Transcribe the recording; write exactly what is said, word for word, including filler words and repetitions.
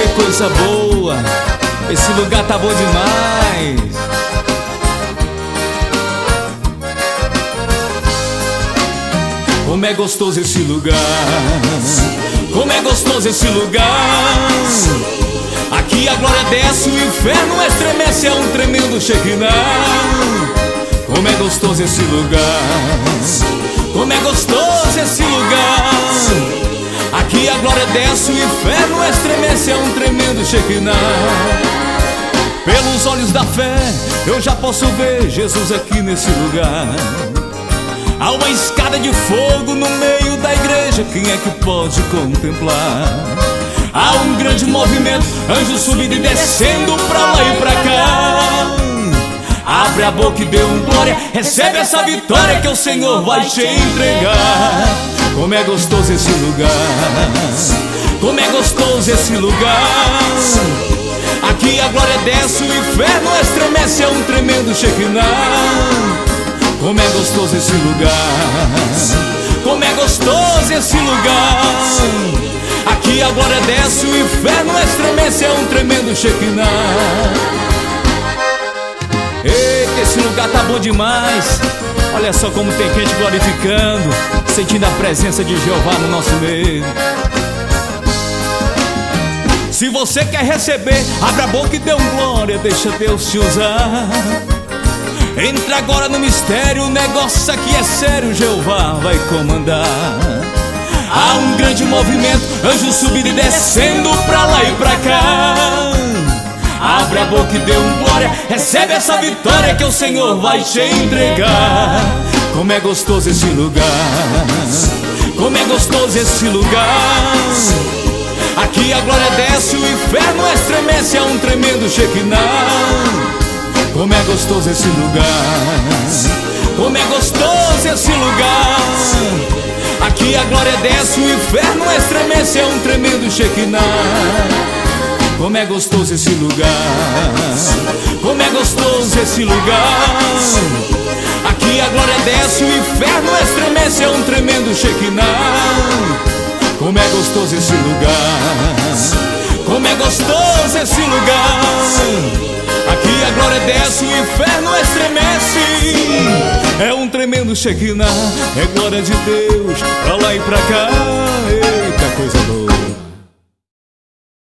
coisa boa, esse lugar tá bom demais. Como é gostoso esse lugar, como é gostoso esse lugar. Aqui a glória desce, o inferno estremece, é um tremendo Shekinah. Como é gostoso esse lugar, como é gostoso esse lugar. Aqui a glória desce, o inferno estremece, é um tremendo Shekinah. Pelos olhos da fé eu já posso ver Jesus aqui nesse lugar. Há uma escada de fogo no meio da igreja, quem é que pode contemplar? Há um grande movimento, anjos subindo e descendo pra lá e pra cá. Abre a boca e dê um glória, recebe essa vitória que o Senhor vai te entregar. Como é gostoso esse lugar, como é gostoso esse lugar. Aqui a glória desce, o inferno estremece, é um tremendo Shekinah. Como é gostoso esse lugar, como é gostoso esse lugar. Aqui a glória desce, o inferno estremece, é um tremendo Shekinah. Eita, esse lugar tá bom demais. Olha só como tem gente glorificando, sentindo a presença de Jeová no nosso meio. Se você quer receber, abra a boca e dê um glória, deixa Deus te usar. Entra agora no mistério, o negócio aqui é sério, Jeová vai comandar. Há um grande movimento, anjos subindo e descendo pra lá e pra cá. Abre a boca e dê um glória, recebe essa vitória que o Senhor vai te entregar. Como é gostoso esse lugar, como é gostoso esse lugar. Aqui a glória desce, o inferno estremece, é um tremendo Shekinah. Como é gostoso esse lugar, como é gostoso esse lugar. Aqui a glória desce, o inferno estremece, é um tremendo Shekinah. Como é gostoso esse lugar, como é gostoso esse lugar. Aqui a glória desce, o inferno estremece, é um tremendo Shekinah. Como é gostoso esse lugar, como é gostoso esse lugar. Aqui a glória desce, o inferno estremece, é um tremendo Shekinah. É glória de Deus pra lá e pra cá.